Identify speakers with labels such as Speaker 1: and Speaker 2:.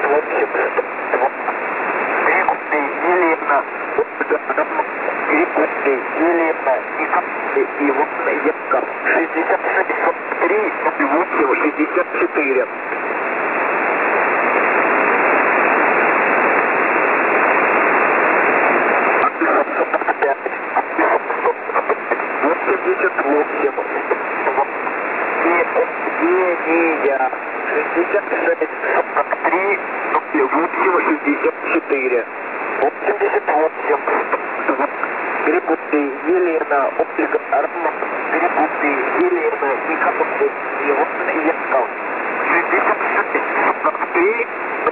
Speaker 1: Елена, Григорий, Елена, Николай, Иван, Яков, 66-43, 8-64. Евгения, 66-43, 8-64. 88. Григорий, Елена, Ольга, Роман, Григорий, Елена, Николай, Иван, Яков, 66-43,